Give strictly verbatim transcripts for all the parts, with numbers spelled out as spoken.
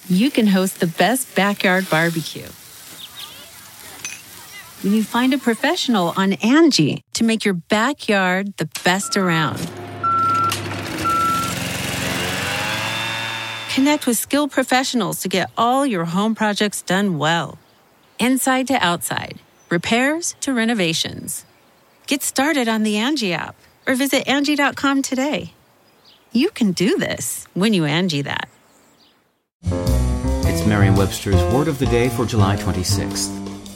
you can host the best backyard barbecue. When you find a professional on Angie to make your backyard the best around. Connect with skilled professionals to get all your home projects done well. Inside to outside, repairs to renovations. Get started on the Angie app or visit Angie dot com today. You can do this when you Angie that. It's Merriam-Webster's Word of the Day for July twenty-sixth.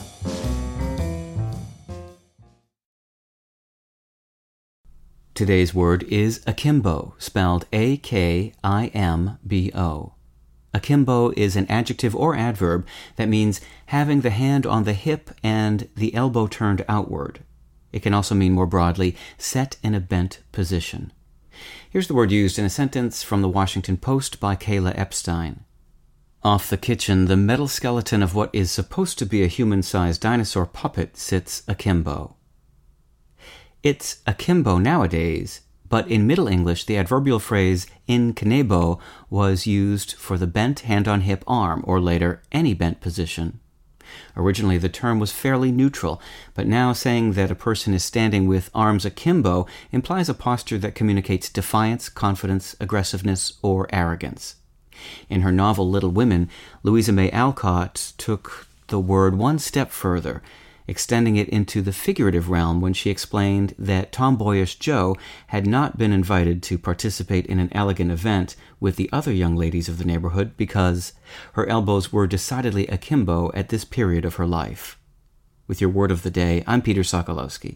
Today's word is akimbo, spelled A K I M B O. Akimbo is an adjective or adverb that means having the hand on the hip and the elbow turned outward. It can also mean more broadly, set in a bent position. Here's the word used in a sentence from the Washington Post by Kayla Epstein. Off the kitchen, the metal skeleton of what is supposed to be a human-sized dinosaur puppet sits akimbo. It's akimbo nowadays, but in Middle English, the adverbial phrase in knebo was used for the bent hand-on-hip arm, or later, any bent position. Originally, the term was fairly neutral, but now saying that a person is standing with arms akimbo implies a posture that communicates defiance, confidence, aggressiveness, or arrogance. In her novel Little Women, Louisa May Alcott took the word one step further, extending it into the figurative realm when she explained that tomboyish Jo had not been invited to participate in an elegant event with the other young ladies of the neighborhood because her elbows were decidedly akimbo at this period of her life. With your word of the day, I'm Peter Sokolowski.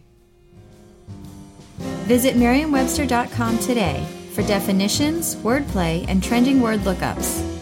Visit Merriam Webster dot com today for definitions, wordplay, and trending word lookups.